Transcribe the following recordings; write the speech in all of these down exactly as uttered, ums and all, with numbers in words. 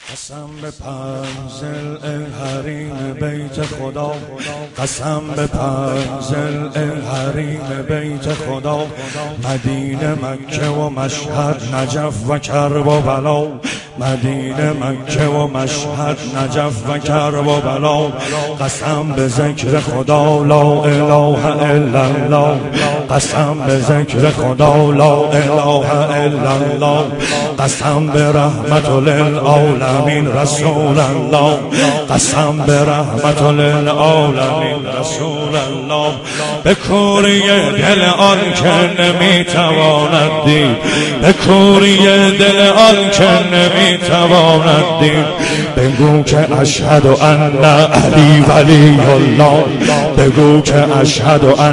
قسم به پنزل حریم بیت خدا، قسم به پنزل حریم بیت خدا، مدینه مکه و مشهد نجف و کرب و بلا، مدینه مکه و مشهد نجف و کرب و بلا. قسم به ذکر خدا لا اله الا الله، قسم به ذکر خدا لا اله الا الله، قسم به رحمت للعالمین رسول الله، قسم به رحمت للعالمین رسول الله. به کوری دل آن که نمیتواند دید، به کوری دل آن که نمیتواند دید، بگو که اشهد ان علی ولی الله، بگو که اشهد ان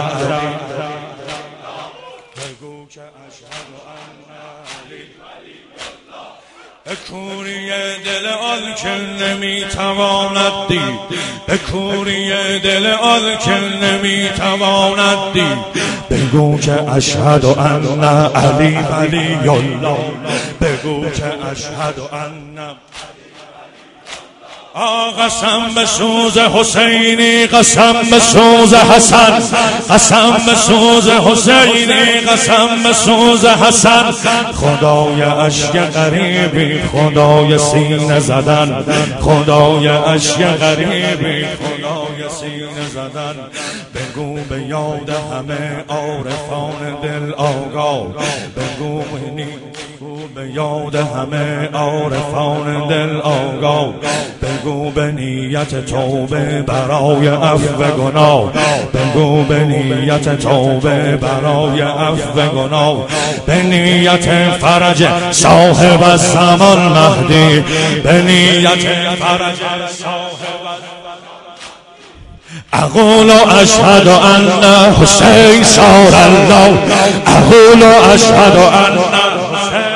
به کوری دل آن که نمیتواند دید، به کوری دل آن که نمیتواند دید، بگو که اشهد ان علی ولی الله، بگو که اشهد ان. قسم به سوز حسینی، قسم به سوز حسن، قسم به سوز حسینی، قسم به سوز حسن. خدای اشک غریبی، خدای سینه زدن، خدای اشک غریبی، خدای سینه زدن. بگو به یاد همه عارفان دل آگاه، بگو به یاد همه عارفان دل آگاه، بگو به نیت توبه برای عفو گناه، بگو به نیت توبه برای عفو گناه، به نیت فرج صاحب الزمان مهدی، به نیت فرج صاحب. اقول اشهد ان حسین صار الله، اقول اشهد ان حسین.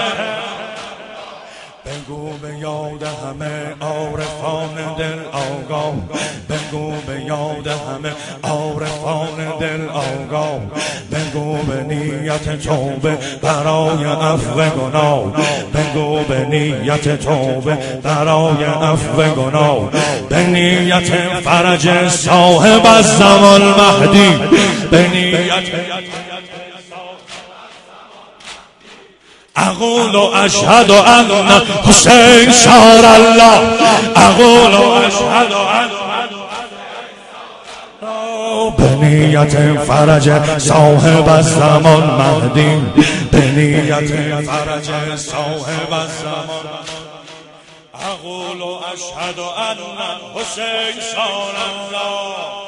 بگو به یاد همه عارفان دل آگاه، بگو به یاد همه عارفان دل آگاه، بگو به نیت توبه برای عفو گناه، بگو به نیت توبه برای عفو گناه، به نیت فرج صاحب الزمان مهدی، به نیت. اقول اشهد ان حسین صار الله، اقول اشهد ان به نیت فرج صاحب الزمان مهدی، به نیت فرج صاحب الزمان. اقول اشهد ان حسین صار الله.